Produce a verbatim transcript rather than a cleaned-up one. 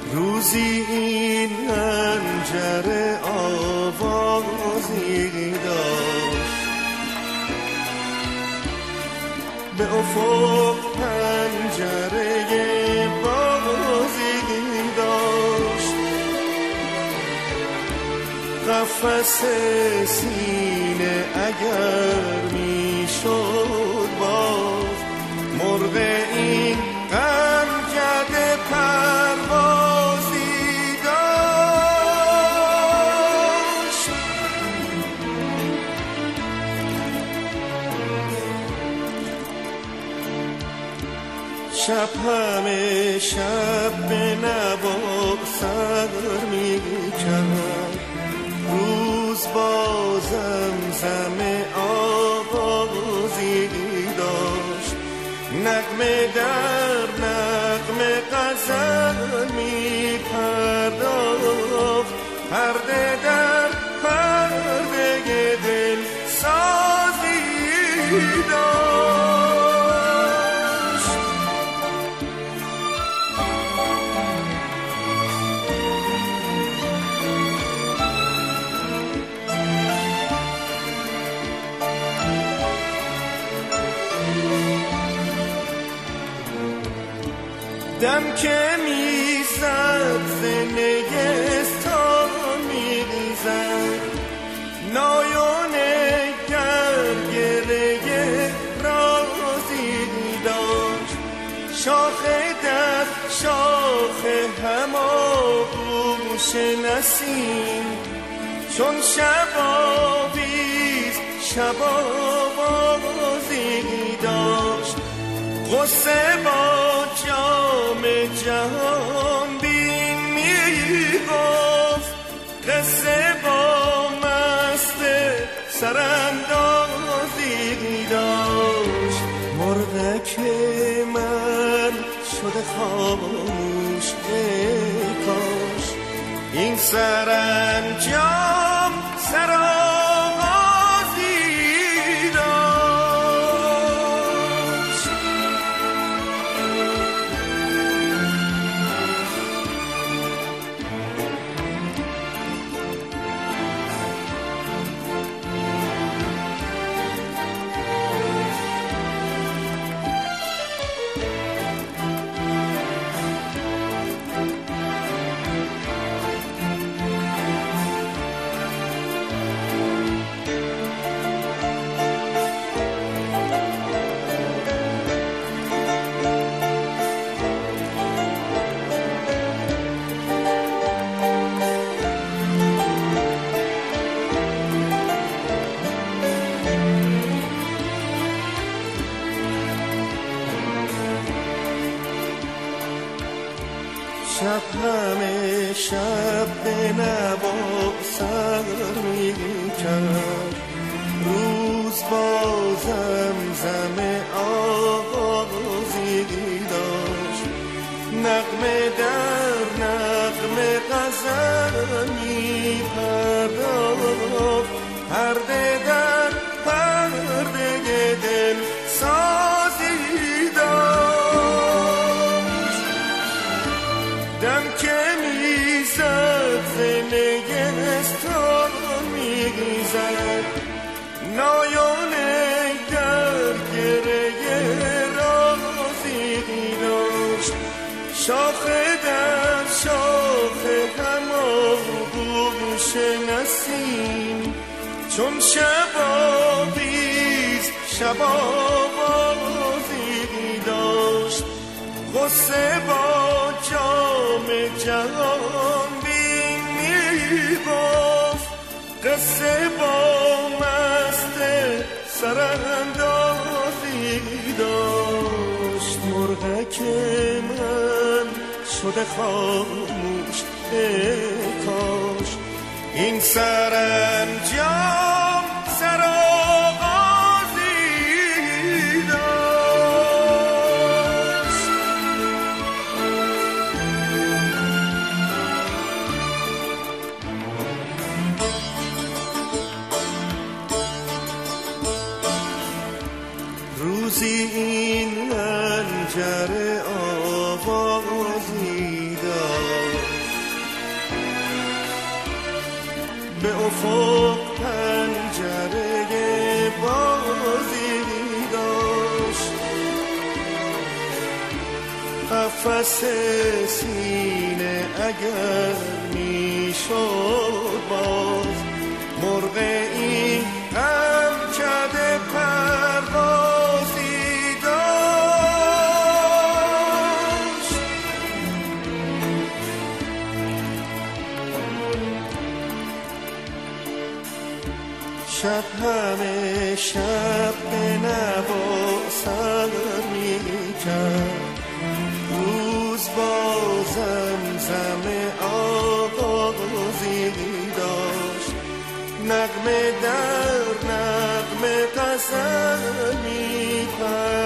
روزی این پنجره آوازی داشت، به افق پنجره بازی داشت. قفس سینه اگر می شد باز، مرغ این غمکده پروازی داشت. شب همه شب به نوا سر می کرد، روز با زمزم آوازی داشت. نغمه در نغمه غزل می پرداخت، پرده در پرده دل سازی داشت. دم که میزد زنگستان میزد، نایونه گرگره رازی داشت. شاخه در شاخه هماغوش نسیم، چون شبابیز شبابازی داشت. غصه با جام جهان بین می گفت، قصه با مست سراندازی داشت. مرغک من شده خاموش، ای کاش این سرانجام سرآغازی شب همه شب به نوا سر می کرد، روز با زمزم آوازی داشت. نغمه در نغمه غزل می پرداخت، پرده در پرده دل سازی داشت. دم که میزد زنگستان میزد، نایونه در گره رازی داشت. شاخه در شاخه هماغوش نسیم، چون شبابیز شبابازی داشت. غصه با جام جهان بین می گفت، قصه با مست سراندازی داشت. مرغک من شده خاموش، ای کاش این سرانجام سرآغازی داشت. روزی این پنجره آوازی داشت، افق پنجره بازی داشت، قفس سینه اگر میشد باز مرغ این غم کده پروازی داشت. شب همه شب به نوا سر میکرد، روز با زمزم آغازی داشت، نغمه در نغمه غزل می‌پرد.